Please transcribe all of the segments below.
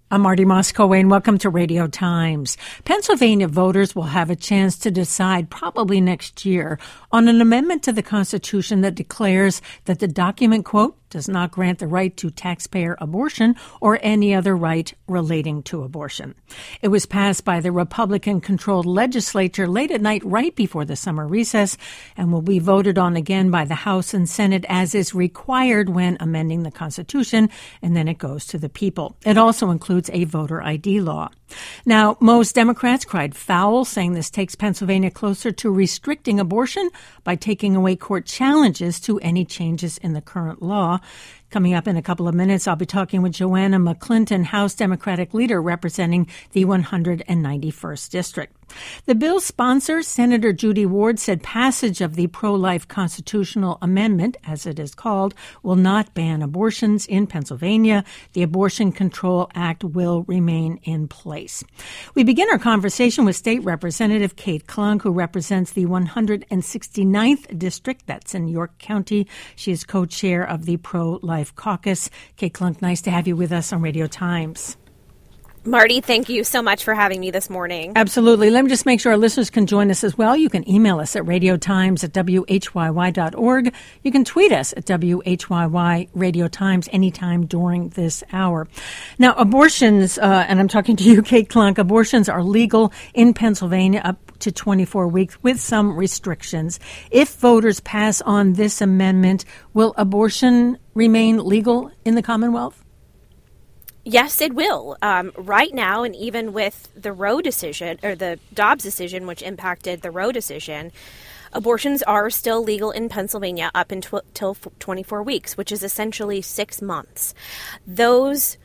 I'm Marty Moscoe, welcome to Radio Times. Pennsylvania voters will have a chance to decide probably next year on an amendment to the Constitution that declares that the document, quote, does not grant the right to taxpayer abortion or any other right relating to abortion. It was passed by the Republican-controlled legislature late at night right before the summer recess and will be voted on again by the House and Senate as is required when amending the Constitution, and then it goes to the people. It also includes a voter ID law. Now, most Democrats cried foul, saying this takes Pennsylvania closer to restricting abortion by taking away court challenges to any changes in the current law. Coming up in a couple of minutes, I'll be talking with Joanna McClinton, House Democratic leader representing the 191st District. The bill's sponsor, Senator Judy Ward, said passage of the pro-life constitutional amendment, as it is called, will not ban abortions in Pennsylvania. The Abortion Control Act will remain in place. We begin our conversation with State Representative Kate Klunk, who represents the 169th District. That's in York County. She is co-chair of the Pro-Life Caucus. Kate Klunk, nice to have you with us on Radio Times. Marty, thank you so much for having me this morning. Absolutely. Let me just make sure our listeners can join us as well. You can email us at radiotimes@whyy.org. You can tweet us at WHYY Radio Times anytime during this hour. Now, abortions, and I'm talking to you, Kate Klunk, abortions are legal in Pennsylvania up to 24 weeks with some restrictions. If voters pass on this amendment, will abortion remain legal in the Commonwealth? Yes, it will. Right now, and even with the Roe decision, or the Dobbs decision, which impacted the Roe decision, abortions are still legal in Pennsylvania up until 24 weeks, which is essentially 6 months. Those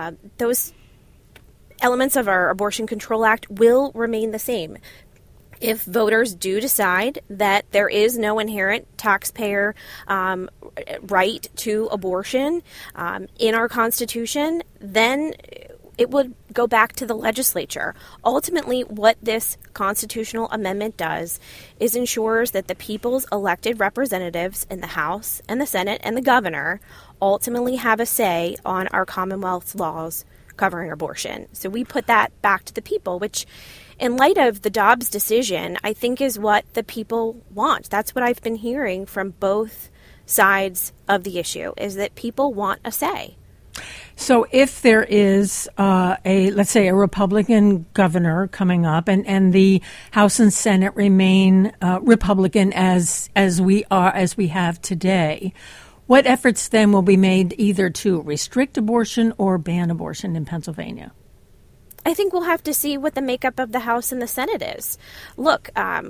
elements of our Abortion Control Act will remain the same. If voters do decide that there is no inherent taxpayer right to abortion in our Constitution, then it would go back to the legislature. Ultimately, what this constitutional amendment does is ensures that the people's elected representatives in the House and the Senate and the governor ultimately have a say on our Commonwealth's laws covering abortion. So we put that back to the people, which in light of the Dobbs decision, I think is what the people want. That's what I've been hearing from both sides of the issue, is that people want a say. So if there is let's say a Republican governor coming up and the House and Senate remain Republican as we have today, what efforts then will be made either to restrict abortion or ban abortion in Pennsylvania? I think we'll have to see what the makeup of the House and the Senate is. Look,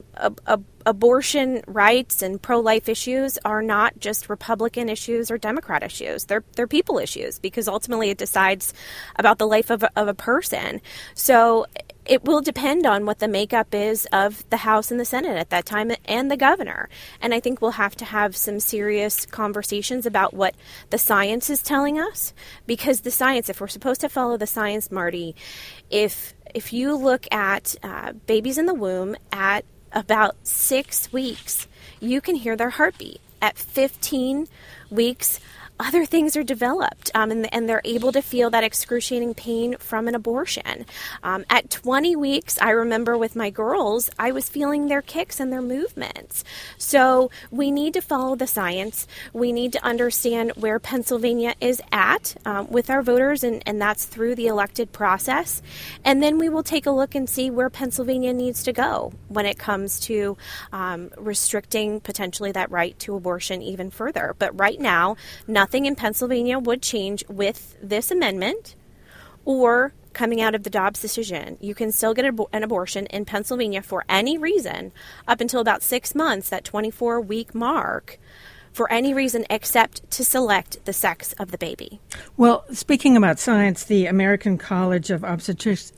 abortion rights and pro-life issues are not just Republican issues or Democrat issues. They're people issues, because ultimately it decides about the life of a person. So it will depend on what the makeup is of the House and the Senate at that time and the governor. And I think we'll have to have some serious conversations about what the science is telling us, because the science, if we're supposed to follow the science, Marty, if you look at babies in the womb at about 6 weeks, you can hear their heartbeat. At 15 weeks, other things are developed, and they're able to feel that excruciating pain from an abortion. At 20 weeks, I remember with my girls, I was feeling their kicks and their movements. So we need to follow the science. We need to understand where Pennsylvania is at with our voters, and that's through the elected process. And then we will take a look and see where Pennsylvania needs to go when it comes to restricting potentially that right to abortion even further. But right now, nothing in Pennsylvania would change with this amendment or coming out of the Dobbs decision. You can still get an abortion in Pennsylvania for any reason up until about 6 months, that 24-week mark, for any reason except to select the sex of the baby. Well, speaking about science, the American College of Obstetricians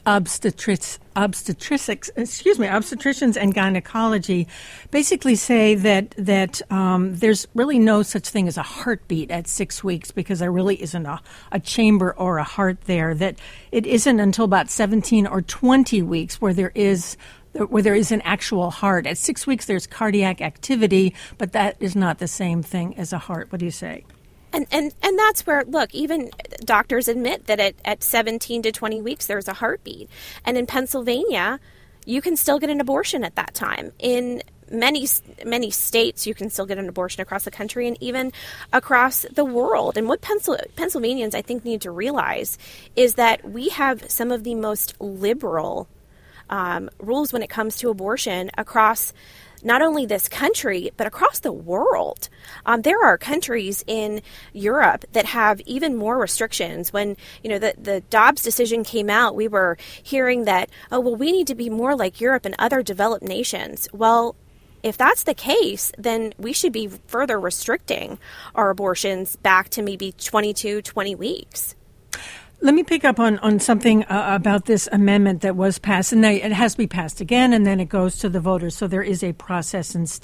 and Gynecology basically say that there's really no such thing as a heartbeat at 6 weeks, because there really isn't a chamber or a heart there, that it isn't until about 17 or 20 weeks where there is an actual heart. At 6 weeks, there's cardiac activity, but that is not the same thing as a heart. What do you say? And that's where, look, even doctors admit that at 17 to 20 weeks, there's a heartbeat. And in Pennsylvania, you can still get an abortion at that time. In many states, you can still get an abortion across the country and even across the world. And what Pennsylvanians, I think, need to realize is that we have some of the most liberal rules when it comes to abortion across not only this country, but across the world. There are countries in Europe that have even more restrictions. When, the Dobbs decision came out, we were hearing that, we need to be more like Europe and other developed nations. Well, if that's the case, then we should be further restricting our abortions back to maybe 22, 20 weeks. Let me pick up on something about this amendment that was passed, and it has to be passed again, and then it goes to the voters. So there is a process and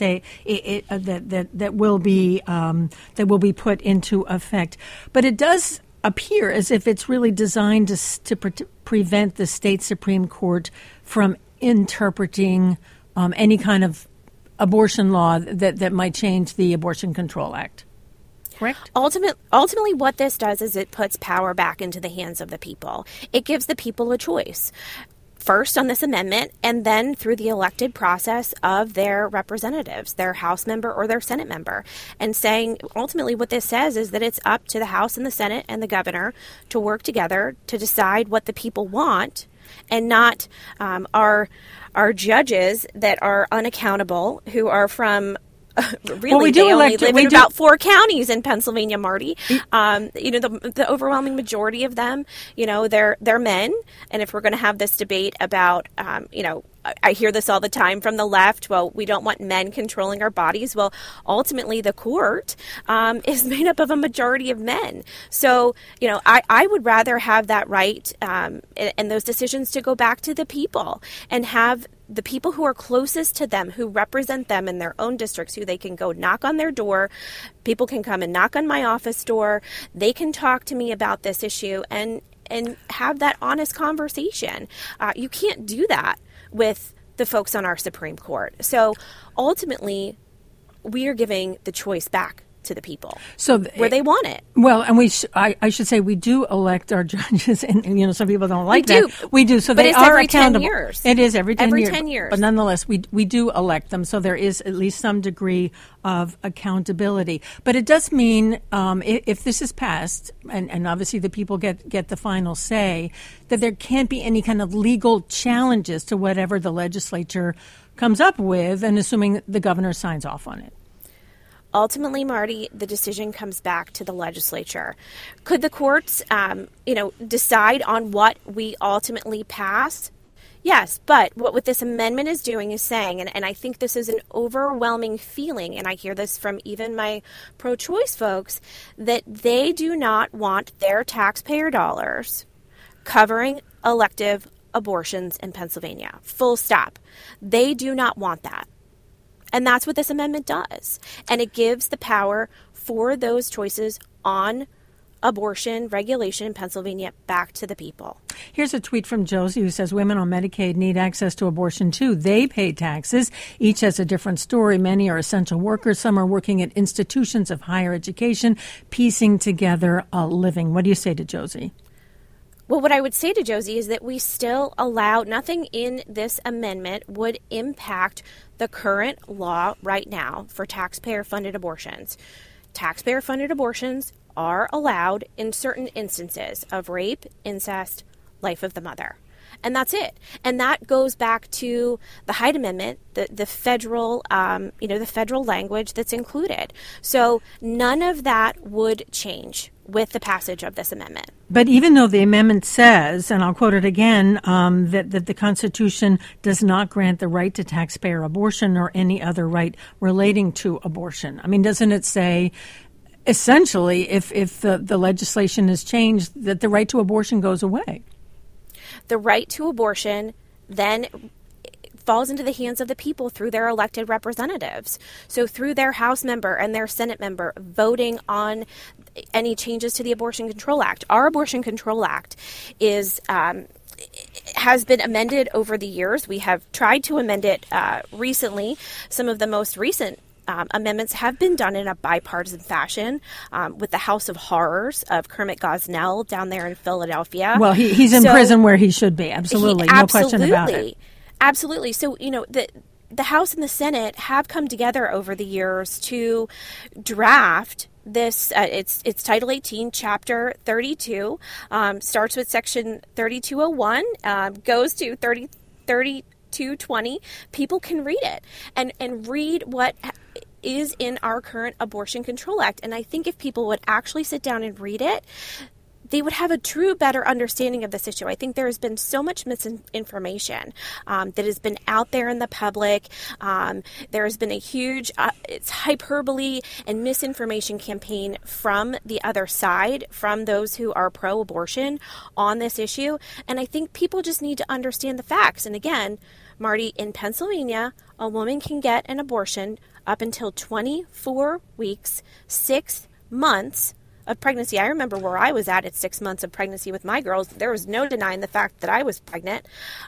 that will be put into effect. But it does appear as if it's really designed to prevent the state Supreme Court from interpreting any kind of abortion law that might change the Abortion Control Act. Correct? Ultimately, what this does is it puts power back into the hands of the people. It gives the people a choice. First on this amendment, and then through the elected process of their representatives, their House member or their Senate member. And saying, ultimately, what this says is that it's up to the House and the Senate and the governor to work together to decide what the people want, and not our judges that are unaccountable, who are from really, they only live in about 4 counties in Pennsylvania, Marty. The overwhelming majority of them, they're men. And if we're going to have this debate about, I hear this all the time from the left. Well, we don't want men controlling our bodies. Well, ultimately, the court is made up of a majority of men. So, I would rather have that right and those decisions to go back to the people and have the people who are closest to them, who represent them in their own districts, who they can go knock on their door. People can come and knock on my office door. They can talk to me about this issue and have that honest conversation. You can't do that with the folks on our Supreme Court. So ultimately, we are giving the choice back to the people, where they want it. Well, and I should say we do elect our judges, and some people don't like that. We do, so but they it's are every accountable. 10 years. It is every 10 years. Every 10 years. But nonetheless, we do elect them, so there is at least some degree of accountability. But it does mean if this is passed, and obviously the people get the final say, that there can't be any kind of legal challenges to whatever the legislature comes up with, and assuming the governor signs off on it. Ultimately, Marty, the decision comes back to the legislature. Could the courts, decide on what we ultimately pass? Yes, but what this amendment is doing is saying, and I think this is an overwhelming feeling, and I hear this from even my pro-choice folks, that they do not want their taxpayer dollars covering elective abortions in Pennsylvania. Full stop. They do not want that. And that's what this amendment does. And it gives the power for those choices on abortion regulation in Pennsylvania back to the people. Here's a tweet from Josie who says women on Medicaid need access to abortion too. They pay taxes. Each has a different story. Many are essential workers. Some are working at institutions of higher education, piecing together a living. What do you say to Josie? Well, what I would say to Josie is that we still allow, nothing in this amendment would impact the current law right now for taxpayer-funded abortions. Taxpayer-funded abortions are allowed in certain instances of rape, incest, life of the mother. And that's it. And that goes back to the Hyde Amendment, the federal, the federal language that's included. So none of that would change with the passage of this amendment. But even though the amendment says, and I'll quote it again, that the Constitution does not grant the right to taxpayer abortion or any other right relating to abortion. I mean, doesn't it say, essentially, if the legislation is changed, that the right to abortion goes away? The right to abortion then falls into the hands of the people through their elected representatives. So through their House member and their Senate member voting on any changes to the Abortion Control Act. Our Abortion Control Act has been amended over the years. We have tried to amend it recently. Some of the most recent amendments have been done in a bipartisan fashion with the House of Horrors of Kermit Gosnell down there in Philadelphia. Well, he's in prison where he should be. Absolutely. No question about it. Absolutely. So, the House and the Senate have come together over the years to draft this. It's Title 18, Chapter 32, starts with Section 3201, goes to 3220. People can read it and read what is in our current Abortion Control Act. And I think if people would actually sit down and read it, they would have a true better understanding of this issue. I think there has been so much misinformation that has been out there in the public. There has been a huge it's hyperbole and misinformation campaign from the other side, from those who are pro-abortion on this issue. And I think people just need to understand the facts. And again, Marty, in Pennsylvania, a woman can get an abortion up until 24 weeks, 6 months of pregnancy. I remember where I was at 6 months of pregnancy with my girls. There was no denying the fact that I was pregnant.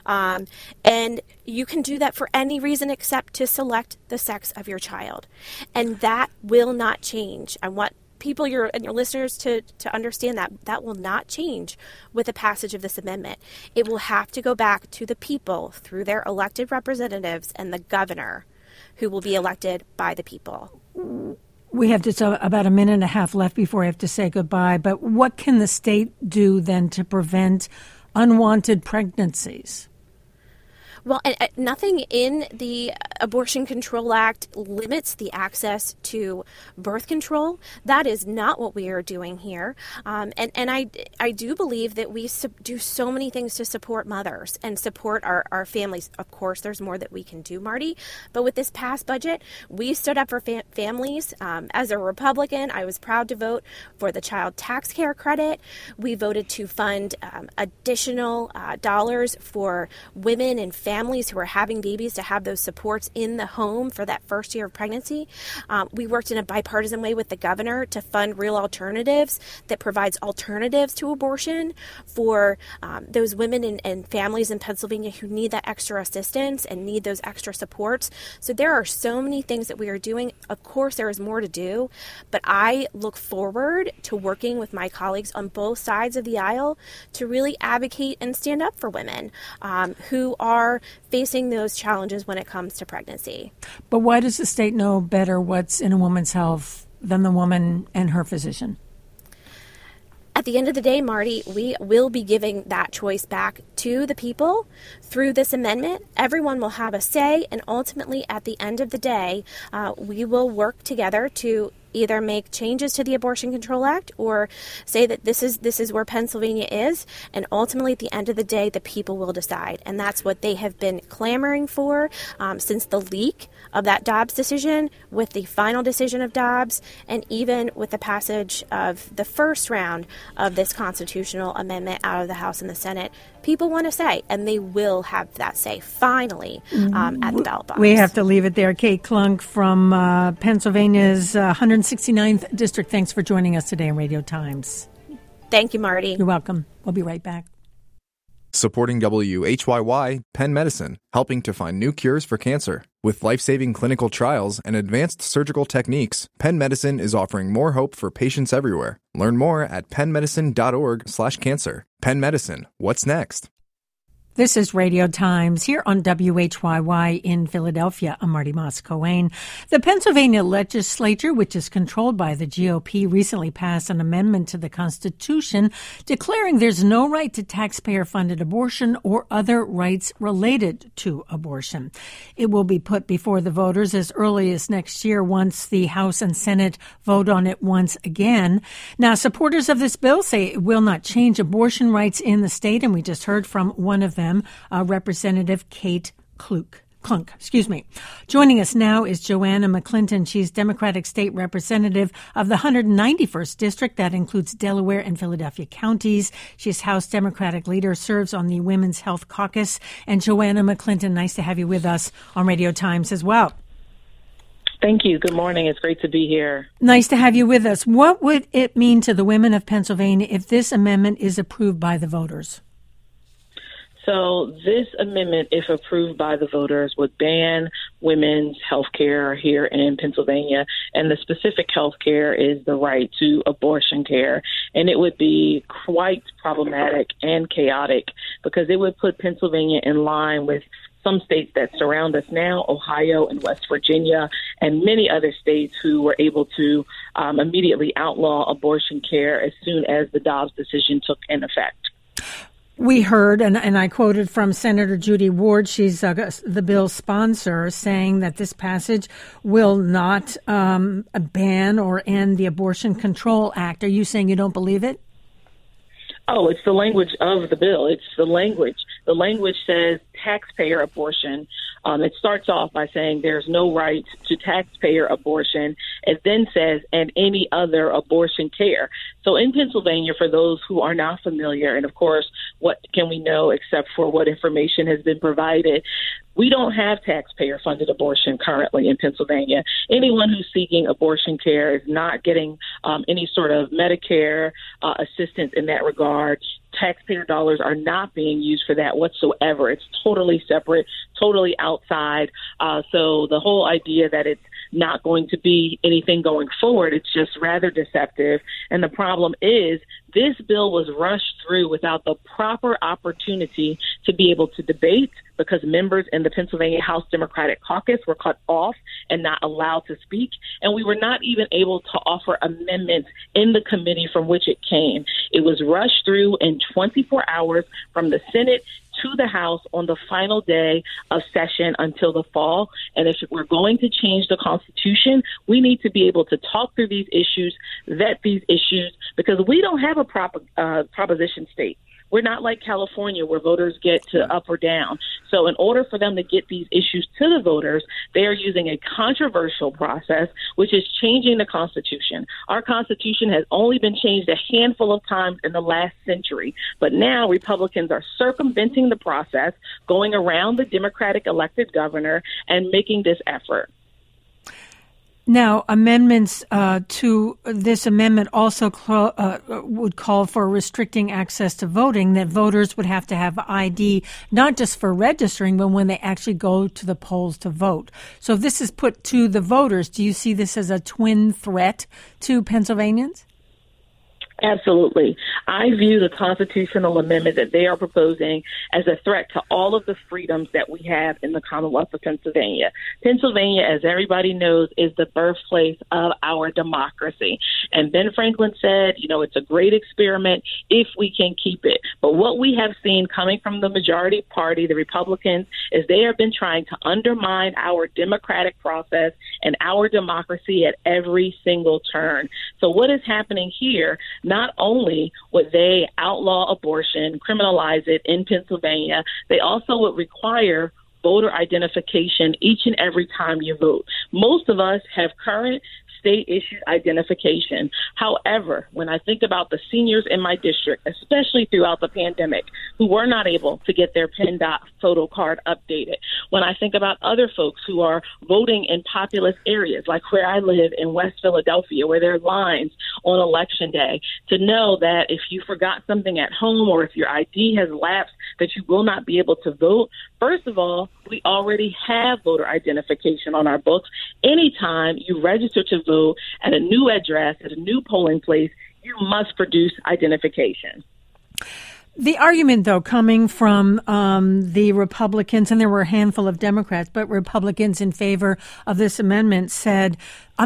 And you can do that for any reason except to select the sex of your child. And that will not change. I want people, your listeners to understand that will not change with the passage of this amendment. It will have to go back to the people through their elected representatives and the governor, who will be elected by the people. We have just about a minute and a half left before I have to say goodbye. But what can the state do then to prevent unwanted pregnancies? Well, nothing in the Abortion Control Act limits the access to birth control. That is not what we are doing here. And I do believe that we do so many things to support mothers and support our families. Of course, there's more that we can do, Marty. But with this past budget, we stood up for families. As a Republican, I was proud to vote for the child tax care credit. We voted to fund additional dollars for women and families who are having babies to have those supports in the home for that first year of pregnancy. We worked in a bipartisan way with the governor to fund Real Alternatives that provides alternatives to abortion for those women and families in Pennsylvania who need that extra assistance and need those extra supports. So there are so many things that we are doing. Of course, there is more to do, but I look forward to working with my colleagues on both sides of the aisle to really advocate and stand up for women who are facing those challenges when it comes to pregnancy. But why does the state know better what's in a woman's health than the woman and her physician? At the end of the day, Marty, we will be giving that choice back to the people through this amendment. Everyone will have a say, and ultimately, at the end of the day, we will work together to either make changes to the Abortion Control Act or say that this is where Pennsylvania is, and ultimately at the end of the day the people will decide. And that's what they have been clamoring for since the leak of that Dobbs decision, with the final decision of Dobbs, and even with the passage of the first round of this constitutional amendment out of the House and the Senate. People want to say, and they will have that say finally at the ballot box. We have to leave it there. Kate Klunk from Pennsylvania's 169th District. Thanks for joining us today on Radio Times. Thank you, Marty. You're welcome. We'll be right back. Supporting WHYY, Penn Medicine, helping to find new cures for cancer. With life-saving clinical trials and advanced surgical techniques, Penn Medicine is offering more hope for patients everywhere. Learn more at pennmedicine.org/cancer. Penn Medicine, what's next? This is Radio Times here on WHYY in Philadelphia. I'm Marty Moss-Coane. The Pennsylvania legislature, which is controlled by the GOP, recently passed an amendment to the Constitution declaring there's no right to taxpayer-funded abortion or other rights related to abortion. It will be put before the voters as early as next year once the House and Senate vote on it once again. Now, supporters of this bill say it will not change abortion rights in the state, and we just heard from one of them, Representative Kate Klunk. Joining us now is Joanna McClinton. She's Democratic State Representative of the 191st District. That includes Delaware and Philadelphia counties. She's House Democratic Leader, serves on the Women's Health Caucus. And Joanna McClinton, nice to have you with us on Radio Times as well. Thank you. Good morning. It's great to be here. Nice to have you with us. What would it mean to the women of Pennsylvania if this amendment is approved by the voters? So this amendment, if approved by the voters, would ban women's health care here in Pennsylvania. And the specific health care is the right to abortion care. And it would be quite problematic and chaotic because it would put Pennsylvania in line with some states that surround us now, Ohio and West Virginia, and many other states who were able to immediately outlaw abortion care as soon as the Dobbs decision took in effect. We heard, and I quoted from Senator Judy Ward, she's the bill's sponsor, saying that this passage will not ban or end the Abortion Control Act. Are you saying you don't believe it? Oh, it's the language of the bill. It's the language. The language says taxpayer abortion. It starts off by saying there's no right to taxpayer abortion. It then says, and any other abortion care. So in Pennsylvania, for those who are not familiar, and of course, what can we know except for what information has been provided? We don't have taxpayer-funded abortion currently in Pennsylvania. Anyone who's seeking abortion care is not getting any sort of Medicare assistance in that regard. Taxpayer dollars are not being used for that whatsoever. It's totally separate, totally outside. So the whole idea that it's not going to be anything going forward, it's just rather deceptive. And the problem is this bill was rushed through without the proper opportunity to be able to debate because members in the Pennsylvania House Democratic Caucus were cut off and not allowed to speak. And we were not even able to offer amendments in the committee from which it came. It was rushed through in 24 hours from the Senate to the House on the final day of session until the fall. And if we're going to change the Constitution, we need to be able to talk through these issues, vet these issues, because we don't have a proposition state. We're not like California where voters get to up or down. So in order for them to get these issues to the voters, they are using a controversial process, which is changing the Constitution. Our Constitution has only been changed a handful of times in the last century. But now Republicans are circumventing the process, going around the Democratic elected governor and making this effort. Now, amendments to this amendment also would call for restricting access to voting, that voters would have to have ID, not just for registering, but when they actually go to the polls to vote. So if this is put to the voters, do you see this as a twin threat to Pennsylvanians? Absolutely. I view the constitutional amendment that they are proposing as a threat to all of the freedoms that we have in the Commonwealth of Pennsylvania. Pennsylvania, as everybody knows, is the birthplace of our democracy. And Ben Franklin said, it's a great experiment if we can keep it. But what we have seen coming from the majority party, the Republicans, is they have been trying to undermine our democratic process and our democracy at every single turn. So what is happening here? Not only would they outlaw abortion, criminalize it in Pennsylvania, they also would require voter identification each and every time you vote. Most of us have current state-issued identification. However, when I think about the seniors in my district, especially throughout the pandemic, who were not able to get their PennDOT photo card updated, when I think about other folks who are voting in populous areas, like where I live in West Philadelphia, where there are lines on Election Day, to know that if you forgot something at home or if your ID has lapsed, that you will not be able to vote. First of all, we already have voter identification on our books. Anytime you register to vote at a new address, at a new polling place, you must produce identification. The argument, though, coming from the Republicans, and there were a handful of Democrats, but Republicans in favor of this amendment said,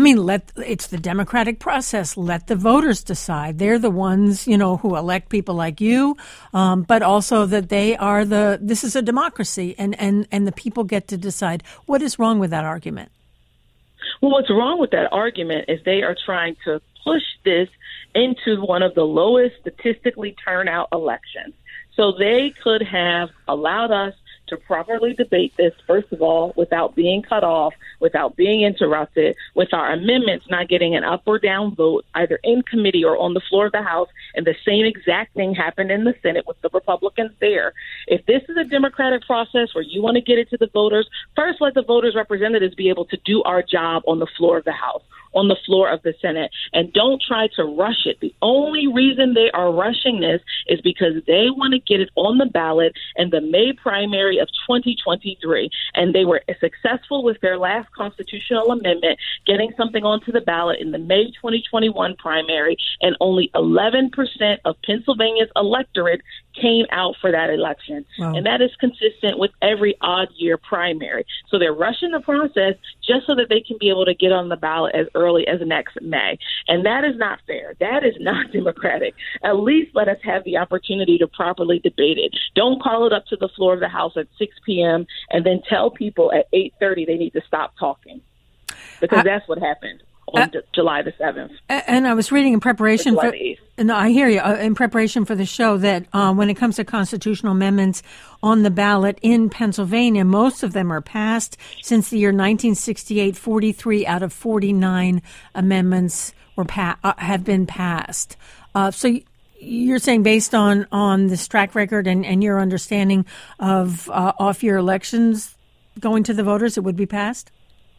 it's the democratic process. Let the voters decide. They're the ones, who elect people like you, but also that this is a democracy and the people get to decide. What is wrong with that argument? Well, what's wrong with that argument is they are trying to push this into one of the lowest statistically turnout elections. So they could have allowed us to properly debate this, first of all, without being cut off, without being interrupted, with our amendments not getting an up or down vote, either in committee or on the floor of the House. And the same exact thing happened in the Senate with the Republicans there. If this is a democratic process where you want to get it to the voters, first let the voters' representatives be able to do our job on the floor of the House. on the floor of the Senate. And don't try to rush it. The only reason they are rushing this is because they want to get it on the ballot in the May primary of 2023. And they were successful with their last constitutional amendment, getting something onto the ballot in the May 2021 primary, and only 11% of Pennsylvania's electorate came out for that election. Wow. And that is consistent with every odd year primary. So they're rushing the process just so that they can be able to get on the ballot as early as next May. And that is not fair. That is not democratic. At least let us have the opportunity to properly debate it. Don't call it up to the floor of the House at 6 p.m. and then tell people at 8:30 they need to stop talking. Because that's what happened on July the 7th. And I was reading in preparation for, no, I hear you, in preparation for the show that when it comes to constitutional amendments on the ballot in Pennsylvania, most of them are passed since the year 1968. 43 out of 49 amendments have been passed. So you're saying based on this track record and your understanding of off-year elections going to the voters, it would be passed?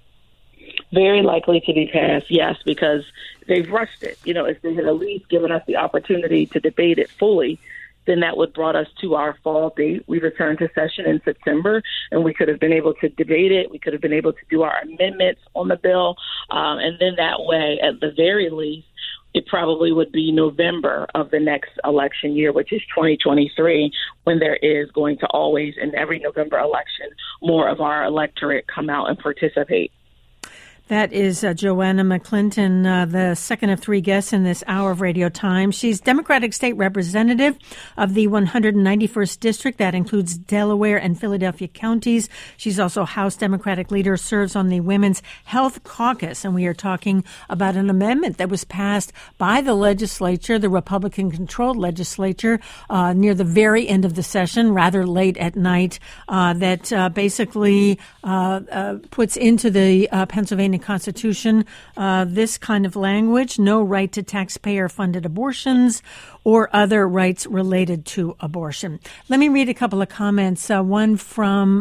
Very likely to be passed, yes, because they've rushed it. You know, if they had at least given us the opportunity to debate it fully, then that would brought us to our fall date. We returned to session in September, and we could have been able to debate it. We could have been able to do our amendments on the bill, and then that way, at the very least, it probably would be November of the next election year, which is 2023, when there is going to always, in every November election, more of our electorate come out and participate. That is Joanna McClinton, the second of three guests in this hour of Radio Time. She's Democratic State Representative of the 191st District. That includes Delaware and Philadelphia counties. She's also House Democratic leader, serves on the Women's Health Caucus. And we are talking about an amendment that was passed by the legislature, the Republican-controlled legislature, near the very end of the session, rather late at night, that basically puts into the Pennsylvania Constitution this kind of language: no right to taxpayer-funded abortions or other rights related to abortion. Let me read a couple of comments. One from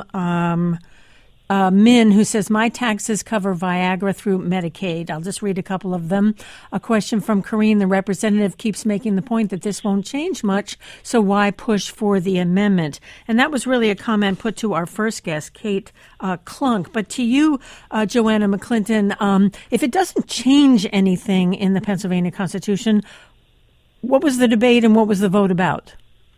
Min, who says, my taxes cover Viagra through Medicaid. I'll just read a couple of them. A question from Corrine. The representative keeps making the point that this won't change much, so why push for the amendment? And that was really a comment put to our first guest, Kate Klunk. But to you, Joanna McClinton, if it doesn't change anything in the Pennsylvania Constitution, what was the debate and what was the vote about?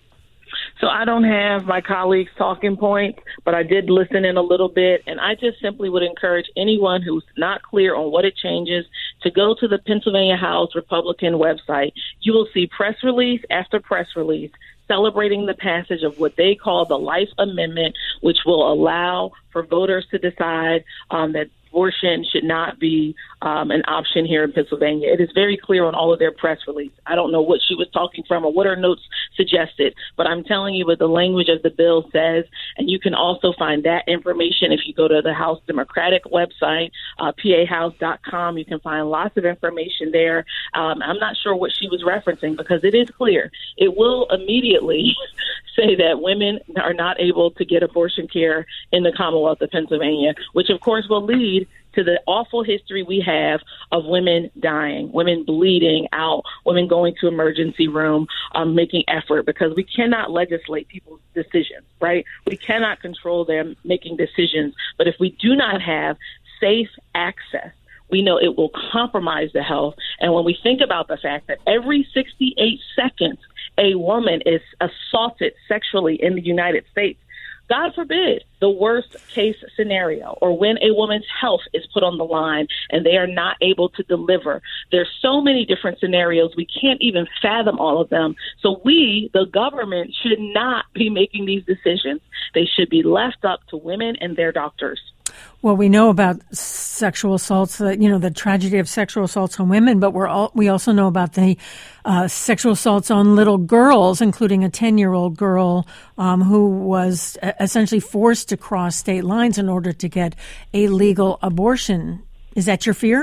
So I don't have my colleagues' talking points, but I did listen in a little bit, and I just simply would encourage anyone who's not clear on what it changes to go to the Pennsylvania House Republican website. You will see press release after press release celebrating the passage of what they call the Life Amendment, which will allow for voters to decide that abortion should not be an option here in Pennsylvania. It is very clear on all of their press release. I don't know what she was talking from or what her notes suggested, but I'm telling you what the language of the bill says, and you can also find that information if you go to the House Democratic website, pahouse.com. You can find lots of information there. I'm not sure what she was referencing because it is clear. It will immediately say that women are not able to get abortion care in the Commonwealth of Pennsylvania, which of course will lead to the awful history we have of women dying, women bleeding out, women going to emergency room, making effort, because we cannot legislate people's decisions, right? We cannot control them making decisions. But if we do not have safe access, we know it will compromise the health. And when we think about the fact that every 68 seconds a woman is assaulted sexually in the United States, God forbid, the worst case scenario, or when a woman's health is put on the line and they are not able to deliver. There's so many different scenarios. We can't even fathom all of them. So we, the government, should not be making these decisions. They should be left up to women and their doctors. Well, we know about sexual assaults, the tragedy of sexual assaults on women, but we also know about the sexual assaults on little girls, including a 10-year-old girl who was essentially forced to cross state lines in order to get a legal abortion. Is that your fear?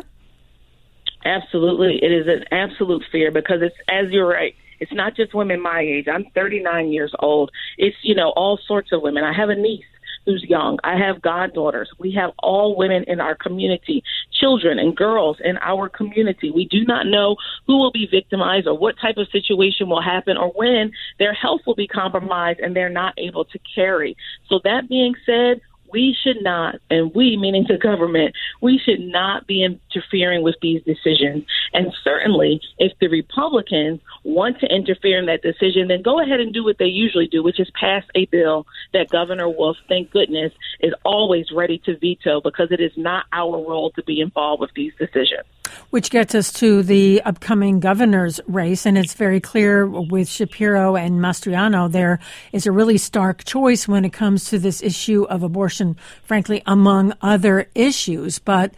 Absolutely. It is an absolute fear because it's, as you're right, it's not just women my age. I'm 39 years old. It's, all sorts of women. I have a niece who's young. I have goddaughters. We have all women in our community, children and girls in our community. We do not know who will be victimized or what type of situation will happen or when their health will be compromised and they're not able to carry. So that being said, we should not, and we, meaning the government, we should not be interfering with these decisions. And certainly, if the Republicans want to interfere in that decision, then go ahead and do what they usually do, which is pass a bill that Governor Wolf, thank goodness, is always ready to veto, because it is not our role to be involved with these decisions. Which gets us to the upcoming governor's race, and it's very clear with Shapiro and Mastriano, there is a really stark choice when it comes to this issue of abortion, frankly, among other issues. But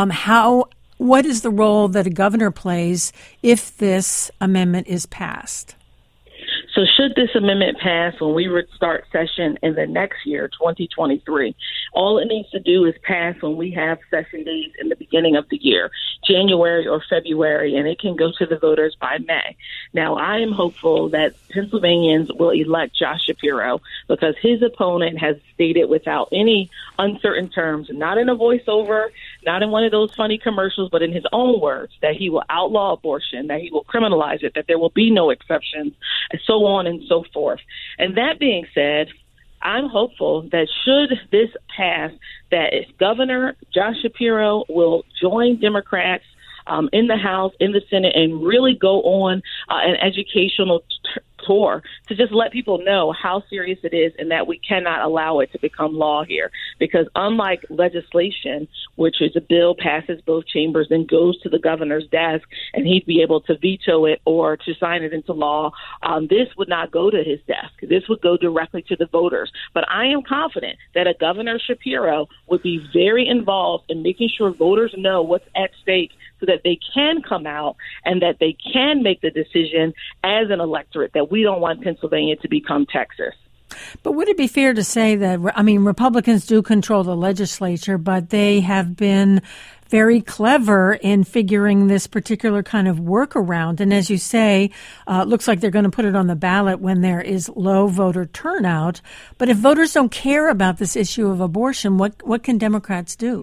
what is the role that a governor plays if this amendment is passed? So should this amendment pass when we start session in the next year, 2023, all it needs to do is pass when we have session days in the beginning of the year, January or February, and it can go to the voters by May. Now, I am hopeful that Pennsylvanians will elect Josh Shapiro, because his opponent has stated without any uncertain terms, not in a voiceover, not in one of those funny commercials, but in his own words, that he will outlaw abortion, that he will criminalize it, that there will be no exceptions, and so on and so forth. And that being said, I'm hopeful that should this pass, that Governor Josh Shapiro will join Democrats in the House, in the Senate, and really go on an educational tour to just let people know how serious it is and that we cannot allow it to become law here. Because unlike legislation, which is a bill passes both chambers and goes to the governor's desk and he'd be able to veto it or to sign it into law, this would not go to his desk. This would go directly to the voters. But I am confident that a Governor Shapiro would be very involved in making sure voters know what's at stake, so that they can come out and that they can make the decision as an electorate that we don't want Pennsylvania to become Texas. But would it be fair to say that, Republicans do control the legislature, but they have been very clever in figuring this particular kind of workaround. And as you say, looks like they're going to put it on the ballot when there is low voter turnout. But if voters don't care about this issue of abortion, what can Democrats do?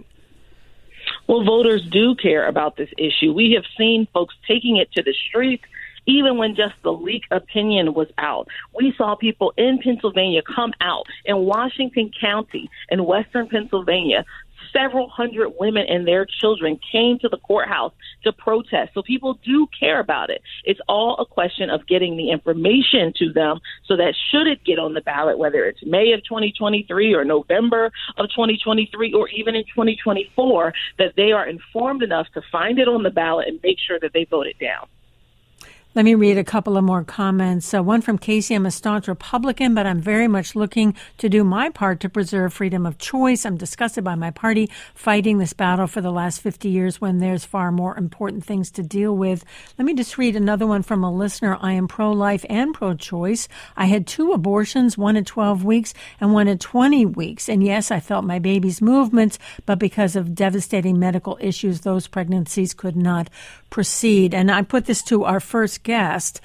Well, voters do care about this issue. We have seen folks taking it to the streets, even when just the leak opinion was out. We saw people in Pennsylvania come out. In Washington County, in western Pennsylvania, several hundred women and their children came to the courthouse to protest. So people do care about it. It's all a question of getting the information to them so that should it get on the ballot, whether it's May of 2023 or November of 2023 or even in 2024, that they are informed enough to find it on the ballot and make sure that they vote it down. Let me read a couple of more comments. One from Casey. I'm a staunch Republican, but I'm very much looking to do my part to preserve freedom of choice. I'm disgusted by my party fighting this battle for the last 50 years when there's far more important things to deal with. Let me just read another one from a listener. I am pro-life and pro-choice. I had 2 abortions, one at 12 weeks and one at 20 weeks. And yes, I felt my baby's movements, but because of devastating medical issues, those pregnancies could not proceed. And I put this to our first guest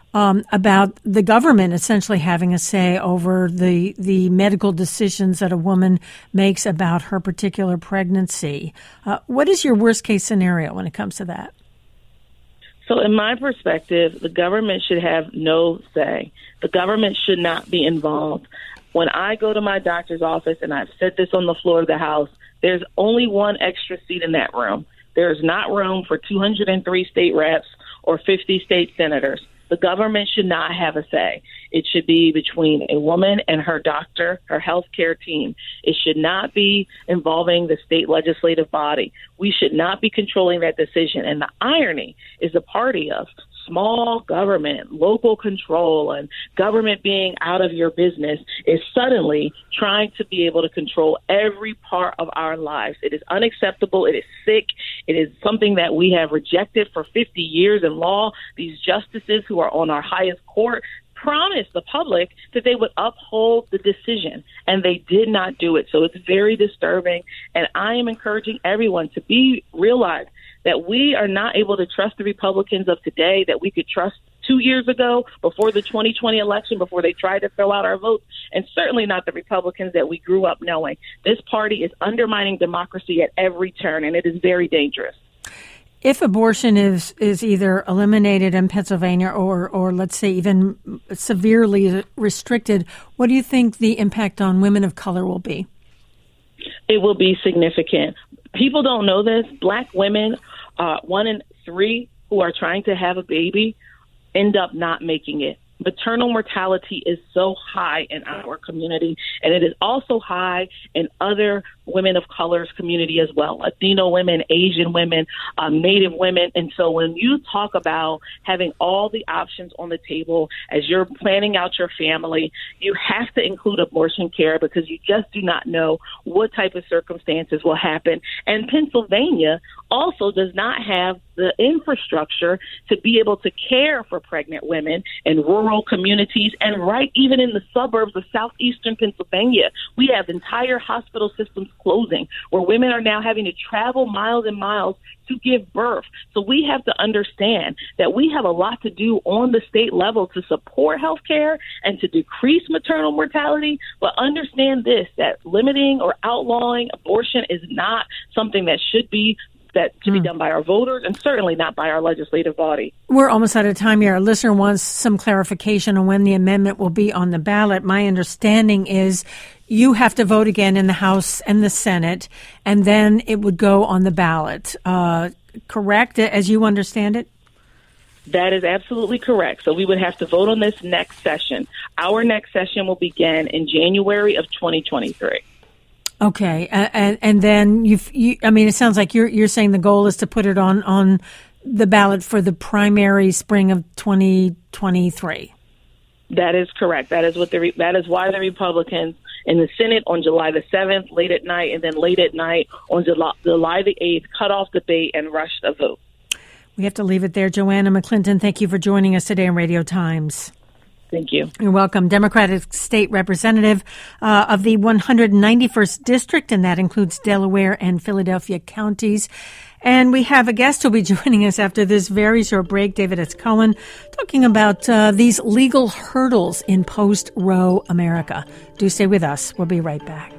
about the government essentially having a say over the medical decisions that a woman makes about her particular pregnancy. What is your worst case scenario when it comes to that? So in my perspective, the government should have no say. The government should not be involved. When I go to my doctor's office, and I've said this on the floor of the House, there's only one extra seat in that room. There's not room for 203 state reps or 50 state senators. The government should not have a say. It should be between a woman and her doctor, her health care team. It should not be involving the state legislative body. We should not be controlling that decision. And the irony is the party of small government, local control, and government being out of your business is suddenly trying to be able to control every part of our lives. It is unacceptable. It is sick. It is something that we have rejected for 50 years in law. These justices who are on our highest court promised the public that they would uphold the decision, and they did not do it. So it's very disturbing, and I am encouraging everyone to realize that we are not able to trust the Republicans of today that we could trust 2 years ago, before the 2020 election, before they tried to throw out our votes, and certainly not the Republicans that we grew up knowing. This party is undermining democracy at every turn, and it is very dangerous. If abortion is either eliminated in Pennsylvania or let's say even severely restricted, what do you think the impact on women of color will be? It will be significant. People don't know this. Black women, 1 in 3 who are trying to have a baby, end up not making it. Maternal mortality is so high in our community, and it is also high in other women of color's community as well, Latino women, Asian women, Native women. And so when you talk about having all the options on the table as you're planning out your family, you have to include abortion care because you just do not know what type of circumstances will happen. And Pennsylvania also does not have the infrastructure to be able to care for pregnant women in rural communities. And right even in the suburbs of southeastern Pennsylvania, we have entire hospital systems closing where women are now having to travel miles and miles to give birth. So we have to understand that we have a lot to do on the state level to support health care and to decrease maternal mortality. But understand this, that limiting or outlawing abortion is not something that should be done by our voters and certainly not by our legislative body. We're almost out of time here. Our listener wants some clarification on when the amendment will be on the ballot. My understanding is you have to vote again in the House and the Senate, and then it would go on the ballot. Correct, as you understand it? That is absolutely correct. So we would have to vote on this next session. Our next session will begin in January of 2023. Okay, and then it sounds like you're saying the goal is to put it on the ballot for the primary spring of 2023. That is correct. That is why the Republicans in the Senate on July the 7th, late at night, and then late at night on July the 8th, cut off debate and rushed a vote. We have to leave it there. Joanna McClinton, thank you for joining us today on Radio Times. Thank you. You're welcome. Democratic State Representative of the 191st District, and that includes Delaware and Philadelphia counties. And we have a guest who'll be joining us after this very short break, David S. Cohen, talking about these legal hurdles in post-Roe America. Do stay with us. We'll be right back.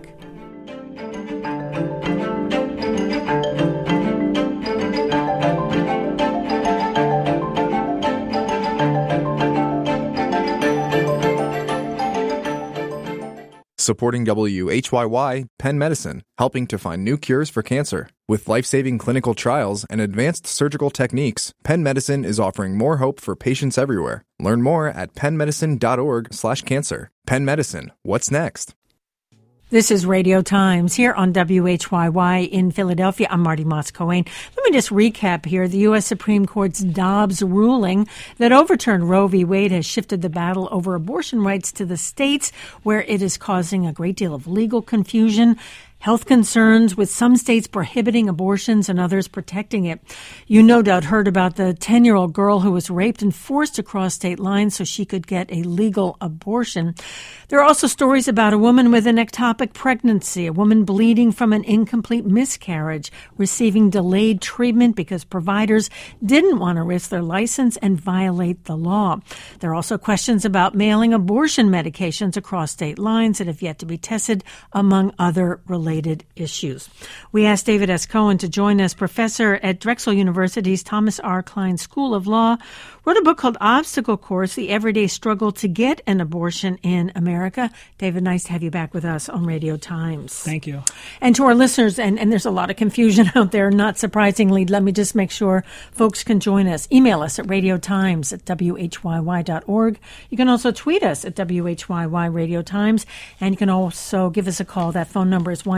Supporting WHYY, Penn Medicine, helping to find new cures for cancer. With life-saving clinical trials and advanced surgical techniques, Penn Medicine is offering more hope for patients everywhere. Learn more at pennmedicine.org/cancer. Penn Medicine, what's next? This is Radio Times here on WHYY in Philadelphia. I'm Marty Moss-Cohen. Let me just recap here. The U.S. Supreme Court's Dobbs ruling that overturned Roe v. Wade has shifted the battle over abortion rights to the states, where it is causing a great deal of legal confusion, health concerns, with some states prohibiting abortions and others protecting it. You no doubt heard about the 10-year-old girl who was raped and forced to cross state lines so she could get a legal abortion. There are also stories about a woman with an ectopic pregnancy, a woman bleeding from an incomplete miscarriage, receiving delayed treatment because providers didn't want to risk their license and violate the law. There are also questions about mailing abortion medications across state lines that have yet to be tested, among other related issues. We asked David S. Cohen to join us, professor at Drexel University's Thomas R. Klein School of Law, wrote a book called Obstacle Course, The Everyday Struggle to Get an Abortion in America. David, nice to have you back with us on Radio Times. Thank you. And to our listeners, and there's a lot of confusion out there, not surprisingly, let me just make sure folks can join us. Email us at radiotimes@whyy.org. You can also tweet us at WHYY Radio Times, and you can also give us a call. That phone number is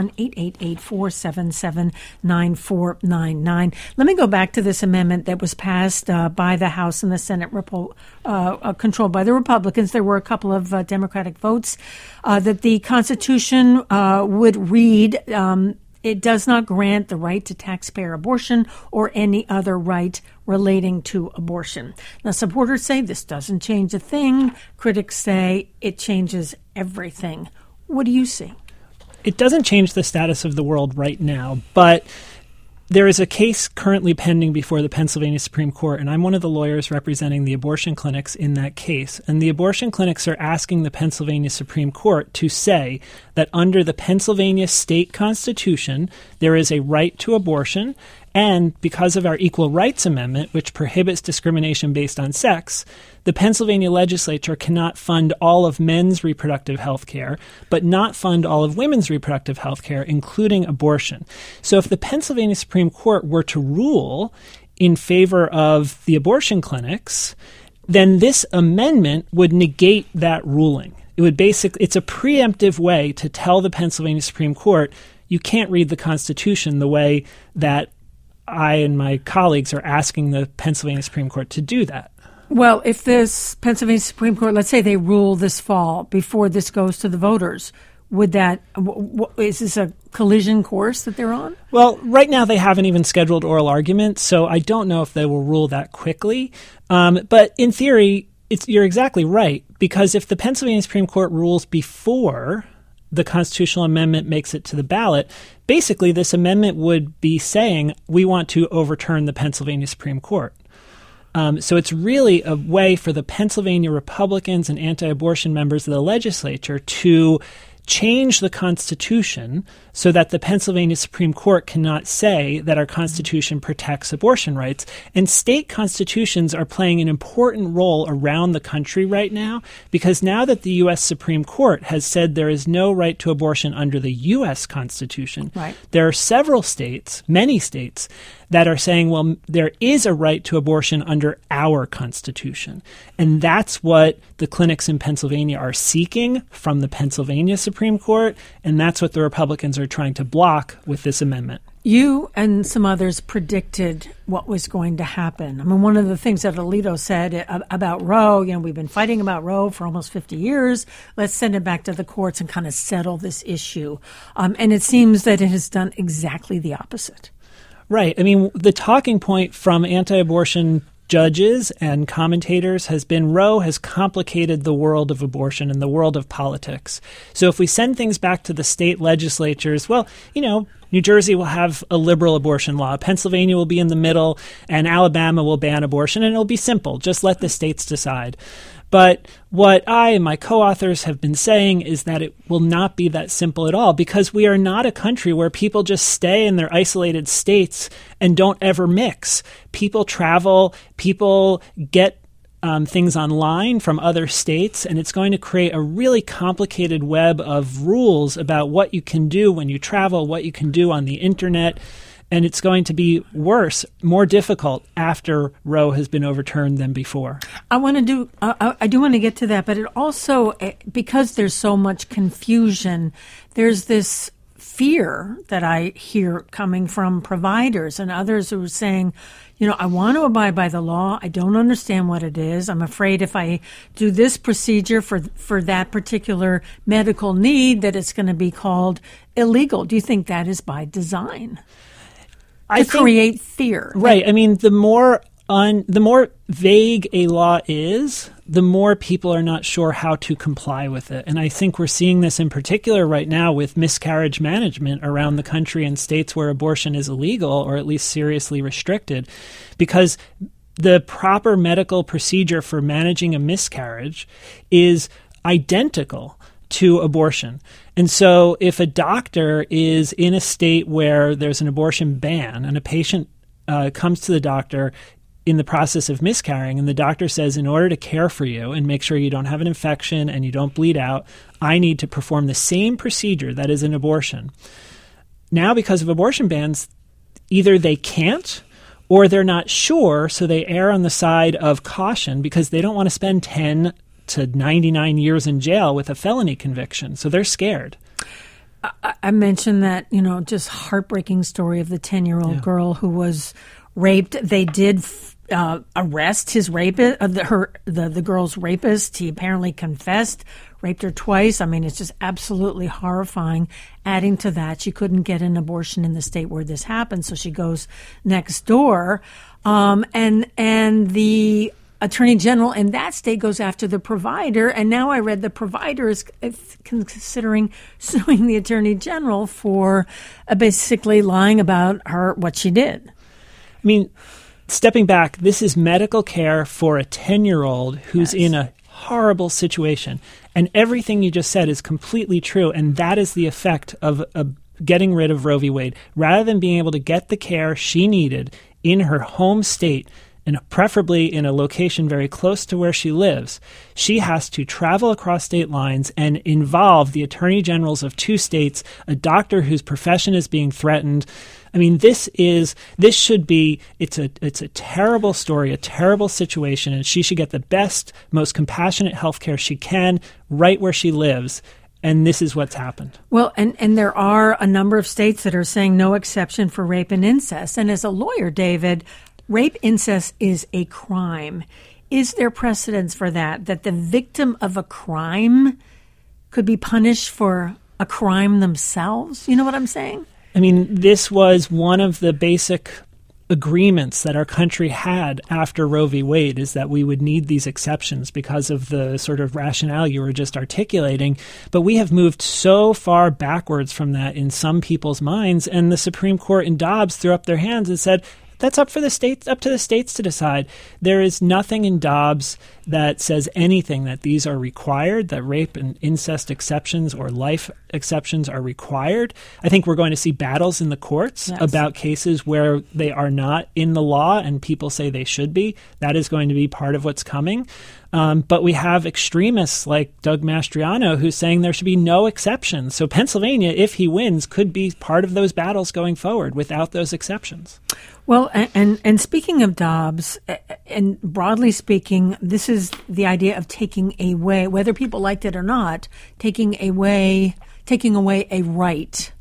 1-888-477-9499. Let me go back to this amendment that was passed by the House and the Senate, controlled by the Republicans. There were a couple of Democratic votes that the Constitution would read, it does not grant the right to taxpayer abortion or any other right relating to abortion. Now, supporters say this doesn't change a thing. Critics say it changes everything. What do you see? It doesn't change the status of the world right now, but there is a case currently pending before the Pennsylvania Supreme Court, and I'm one of the lawyers representing the abortion clinics in that case. And the abortion clinics are asking the Pennsylvania Supreme Court to say that under the Pennsylvania state constitution, there is a right to abortion, and because of our Equal Rights Amendment, which prohibits discrimination based on sex, the Pennsylvania legislature cannot fund all of men's reproductive health care, but not fund all of women's reproductive health care, including abortion. So if the Pennsylvania Supreme Court were to rule in favor of the abortion clinics, then this amendment would negate that ruling. It would it's a preemptive way to tell the Pennsylvania Supreme Court, you can't read the Constitution the way that I and my colleagues are asking the Pennsylvania Supreme Court to do that. Well, if this Pennsylvania Supreme Court, let's say they rule this fall before this goes to the voters, would that, is this a collision course that they're on? Well, right now they haven't even scheduled oral arguments, so I don't know if they will rule that quickly. But in theory, you're exactly right, because if the Pennsylvania Supreme Court rules before the constitutional amendment makes it to the ballot, basically this amendment would be saying we want to overturn the Pennsylvania Supreme Court. So it's really a way for the Pennsylvania Republicans and anti-abortion members of the legislature to change the Constitution so that the Pennsylvania Supreme Court cannot say that our Constitution protects abortion rights. And state constitutions are playing an important role around the country right now, because now that the U.S. Supreme Court has said there is no right to abortion under the U.S. Constitution, right, there are several states, many states, that are saying, well, there is a right to abortion under our Constitution. And that's what the clinics in Pennsylvania are seeking from the Pennsylvania Supreme Court, and that's what the Republicans are trying to block with this amendment. You and some others predicted what was going to happen. I mean, one of the things that Alito said about Roe, we've been fighting about Roe for almost 50 years. Let's send it back to the courts and kind of settle this issue. And it seems that it has done exactly the opposite. Right. I mean, the talking point from anti-abortion judges and commentators has been Roe has complicated the world of abortion and the world of politics. So if we send things back to the state legislatures, well, New Jersey will have a liberal abortion law. Pennsylvania will be in the middle, and Alabama will ban abortion, and it'll be simple. Just let the states decide. But what I and my co-authors have been saying is that it will not be that simple at all, because we are not a country where people just stay in their isolated states and don't ever mix. People travel, people get things online from other states, and it's going to create a really complicated web of rules about what you can do when you travel, what you can do on the internet. And it's going to be worse, more difficult after Roe has been overturned than before. I do want to get to that, but it also, because there's so much confusion, there's this fear that I hear coming from providers and others who are saying, I want to abide by the law. I don't understand what it is. I'm afraid if I do this procedure for that particular medical need, that it's going to be called illegal. Do you think that is by design? To create fear. Right. I mean, the more vague a law is, the more people are not sure how to comply with it. And I think we're seeing this in particular right now with miscarriage management around the country in states where abortion is illegal or at least seriously restricted, because the proper medical procedure for managing a miscarriage is identical to abortion. And so if a doctor is in a state where there's an abortion ban and a patient comes to the doctor in the process of miscarrying, and the doctor says, in order to care for you and make sure you don't have an infection and you don't bleed out, I need to perform the same procedure that is an abortion. Now, because of abortion bans, either they can't or they're not sure, so they err on the side of caution because they don't want to spend 10 to 99 years in jail with a felony conviction. So they're scared. I mentioned that, just heartbreaking story of the 10-year-old girl who was raped. They did arrest his rapist, the girl's rapist. He apparently confessed, raped her twice. I mean, it's just absolutely horrifying. Adding to that, she couldn't get an abortion in the state where this happened, so she goes next door. And the attorney general in that state goes after the provider, and now I read the provider is considering suing the attorney general for basically lying about what she did. I mean, stepping back, this is medical care for a 10-year-old who's in a horrible situation. And everything you just said is completely true. And that is the effect of getting rid of Roe v. Wade. Rather than being able to get the care she needed in her home state, and preferably in a location very close to where she lives, she has to travel across state lines and involve the attorney generals of 2 states, a doctor whose profession is being threatened. I mean, it's a terrible story, a terrible situation, and she should get the best, most compassionate health care she can right where she lives. And this is what's happened. Well, and there are a number of states that are saying no exception for rape and incest. And as a lawyer, David, rape, incest is a crime. Is there precedence for that the victim of a crime could be punished for a crime themselves? You know what I'm saying? I mean, this was one of the basic agreements that our country had after Roe v. Wade, is that we would need these exceptions because of the sort of rationale you were just articulating. But we have moved so far backwards from that in some people's minds. And the Supreme Court in Dobbs threw up their hands and said, that's up to the states to decide. There is nothing in Dobbs that says anything that these are required, that rape and incest exceptions or life exceptions are required. I think we're going to see battles in the courts about cases where they are not in the law and people say they should be. That is going to be part of what's coming. But we have extremists like Doug Mastriano who's saying there should be no exceptions. So Pennsylvania, if he wins, could be part of those battles going forward without those exceptions. Well, and speaking of Dobbs, and broadly speaking, this is the idea of taking away, whether people liked it or not, taking away a right.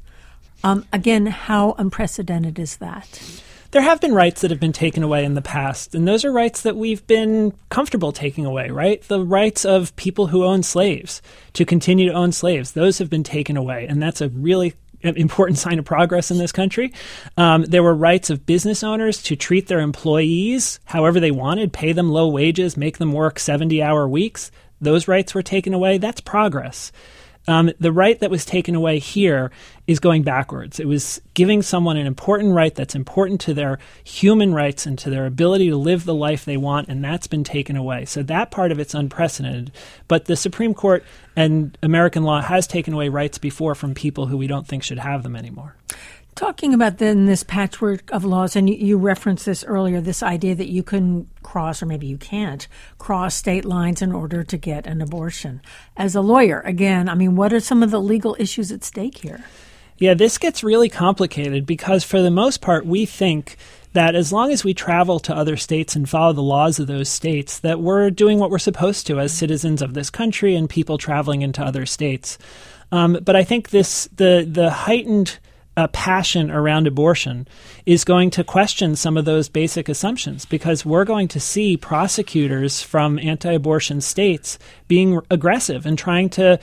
Again, how unprecedented is that? There have been rights that have been taken away in the past, and those are rights that we've been comfortable taking away, right? The rights of people who own slaves to continue to own slaves, those have been taken away, and that's a really important sign of progress in this country. There were rights of business owners to treat their employees however they wanted, pay them low wages, make them work 70-hour weeks. Those rights were taken away. That's progress. The right that was taken away here is going backwards. It was giving someone an important right that's important to their human rights and to their ability to live the life they want, and that's been taken away. So that part of it's unprecedented. But the Supreme Court and American law has taken away rights before from people who we don't think should have them anymore. Talking about then this patchwork of laws, and you referenced this earlier, this idea that you can cross, or maybe you can't, cross state lines in order to get an abortion. As a lawyer, again, I mean, what are some of the legal issues at stake here? Yeah, this gets really complicated because for the most part, we think that as long as we travel to other states and follow the laws of those states, that we're doing what we're supposed to as citizens of this country and people traveling into other states. But I think the heightened passion around abortion is going to question some of those basic assumptions, because we're going to see prosecutors from anti-abortion states being aggressive and trying to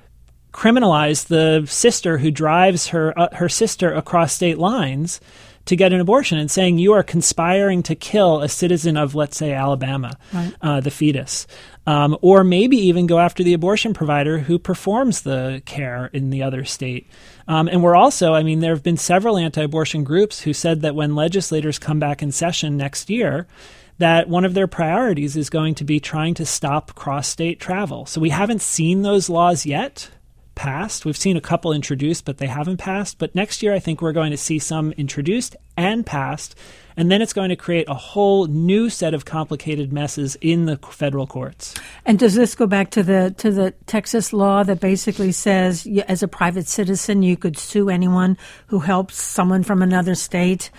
criminalize the sister who drives her sister across state lines to get an abortion, and saying you are conspiring to kill a citizen of, let's say, Alabama, right. The fetus. Or maybe even go after the abortion provider who performs the care in the other state. And we're also, I mean, there have been several anti-abortion groups who said that when legislators come back in session next year, that one of their priorities is going to be trying to stop cross-state travel. So we haven't seen those laws yet passed. We've seen a couple introduced, but they haven't passed. But next year, I think we're going to see some introduced and passed. And then it's going to create a whole new set of complicated messes in the federal courts. And does this go back to the Texas law that basically says, as a private citizen, you could sue anyone who helps someone from another state,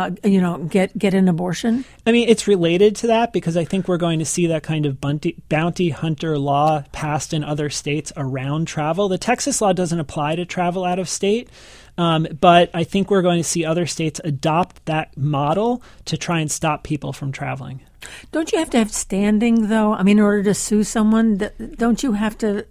get an abortion? I mean, it's related to that because I think we're going to see that kind of bounty hunter law passed in other states around travel. The Texas law doesn't apply to travel out of state. But I think we're going to see other states adopt that model to try and stop people from traveling. Don't you have to have standing, though? I mean, in order to sue someone, don't you have to,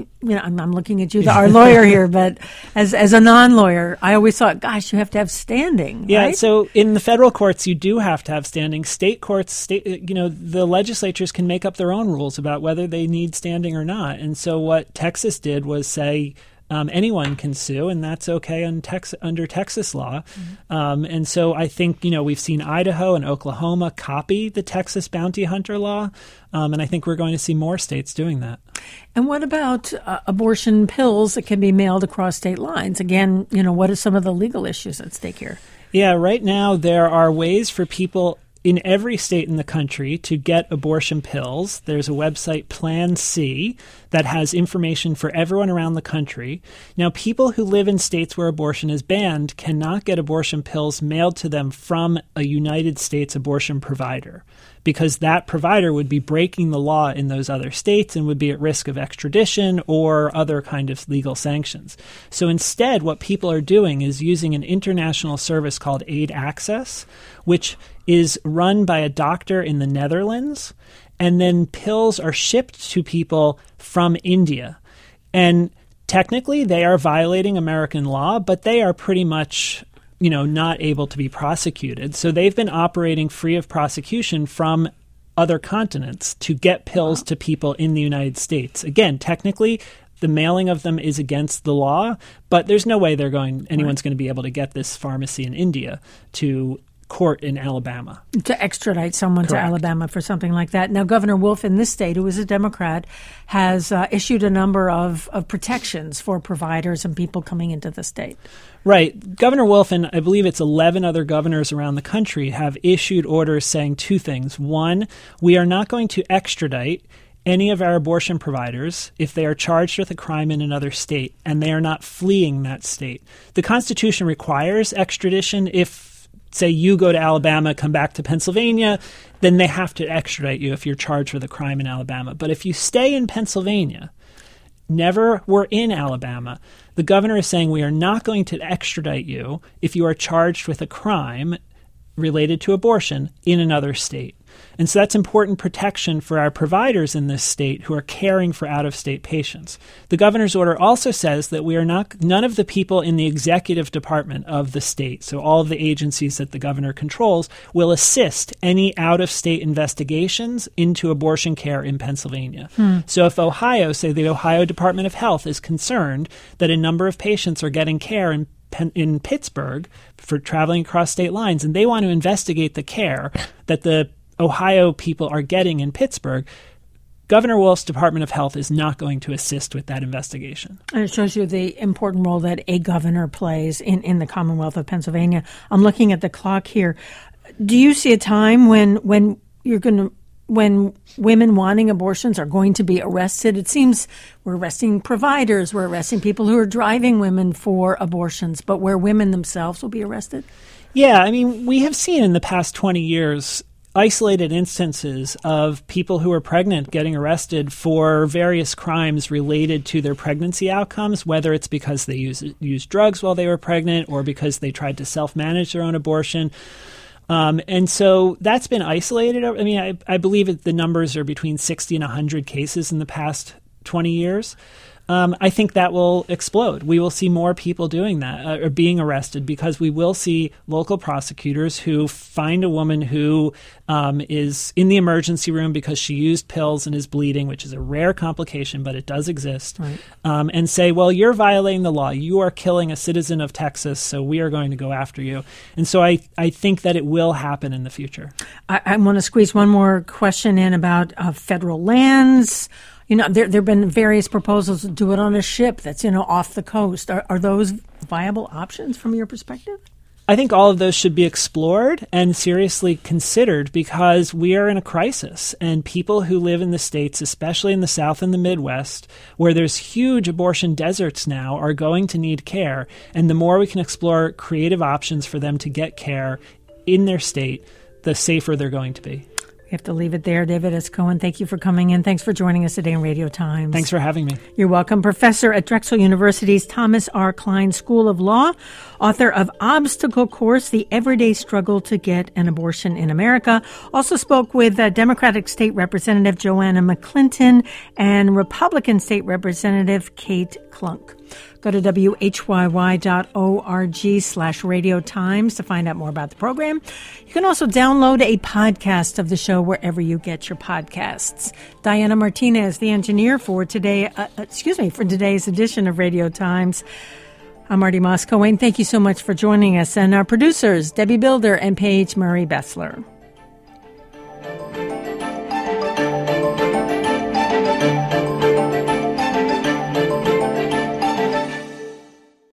I'm looking at you, our lawyer here, but as a non-lawyer, I always thought, gosh, you have to have standing, Yeah, right? so in the federal courts, you do have to have standing. State courts, the legislatures can make up their own rules about whether they need standing or not. And so what Texas did was say, anyone can sue, and that's okay under Texas law. Mm-hmm. And so I think, we've seen Idaho and Oklahoma copy the Texas bounty hunter law, and I think we're going to see more states doing that. And what about abortion pills that can be mailed across state lines? Again, what are some of the legal issues at stake here? Yeah, right now there are ways for people in every state in the country to get abortion pills. There's a website, Plan C, that has information for everyone around the country. Now, people who live in states where abortion is banned cannot get abortion pills mailed to them from a United States abortion provider, because that provider would be breaking the law in those other states and would be at risk of extradition or other kind of legal sanctions. So instead, what people are doing is using an international service called Aid Access, which is run by a doctor in the Netherlands, and then pills are shipped to people from India. And technically, they are violating American law, but they are pretty much not able to be prosecuted. So they've been operating free of prosecution from other continents to get pills to people in the United States. Again, technically, the mailing of them is against the law, but there's no way anyone's going to be able to get this pharmacy in India to court in Alabama. To extradite someone Correct. To Alabama for something like that. Now, Governor Wolf in this state, who is a Democrat, has issued a number of protections for providers and people coming into the state. Right. Governor Wolf and I believe it's 11 other governors around the country have issued orders saying two things. One, we are not going to extradite any of our abortion providers if they are charged with a crime in another state and they are not fleeing that state. The Constitution requires extradition if, say, you go to Alabama, come back to Pennsylvania, then they have to extradite you if you're charged with a crime in Alabama. But if you stay in Pennsylvania, never were in Alabama, the governor is saying we are not going to extradite you if you are charged with a crime related to abortion in another state. And so that's important protection for our providers in this state who are caring for out-of-state patients. The governor's order also says that none of the people in the executive department of the state, so all of the agencies that the governor controls, will assist any out-of-state investigations into abortion care in Pennsylvania. So if Ohio, say the Ohio Department of Health, is concerned that a number of patients are getting care in Pittsburgh for traveling across state lines, and they want to investigate the care that the Ohio people are getting in Pittsburgh, Governor Wolf's Department of Health is not going to assist with that investigation. And it shows you the important role that a governor plays in the Commonwealth of Pennsylvania. I'm looking at the clock here. Do you see a time when women wanting abortions are going to be arrested? It seems we're arresting providers, we're arresting people who are driving women for abortions, but where women themselves will be arrested? Yeah, I mean, we have seen in the past 20 years isolated instances of people who are pregnant getting arrested for various crimes related to their pregnancy outcomes, whether it's because they used drugs while they were pregnant or because they tried to self-manage their own abortion. And so that's been isolated. I mean, I believe the numbers are between 60 and 100 cases in the past 20 years. I think that will explode. We will see more people doing that or being arrested because we will see local prosecutors who find a woman who is in the emergency room because she used pills and is bleeding, which is a rare complication, but it does exist, right. And say, well, you're violating the law. You are killing a citizen of Texas, so we are going to go after you. And so I think that it will happen in the future. I want to squeeze one more question in about federal lands. There have been various proposals to do it on a ship that's, off the coast. Are those viable options from your perspective? I think all of those should be explored and seriously considered because we are in a crisis, and people who live in the states, especially in the South and the Midwest, where there's huge abortion deserts now, are going to need care. And the more we can explore creative options for them to get care in their state, the safer they're going to be. We have to leave it there. David S. Cohen, thank you for coming in. Thanks for joining us today on Radio Times. Thanks for having me. You're welcome. Professor at Drexel University's Thomas R. Klein School of Law, author of Obstacle Course, The Everyday Struggle to Get an Abortion in America. Also spoke with Democratic State Representative Joanna McClinton and Republican State Representative Kate Klunk. Go to whyy.org/Radio Times to find out more about the program. You can also download a podcast of the show wherever you get your podcasts. Diana Martinez, the engineer for today's edition of Radio Times. I'm Marty Moss-Cohen. Thank you so much for joining us. And our producers, Debbie Builder and Paige Murray Bessler.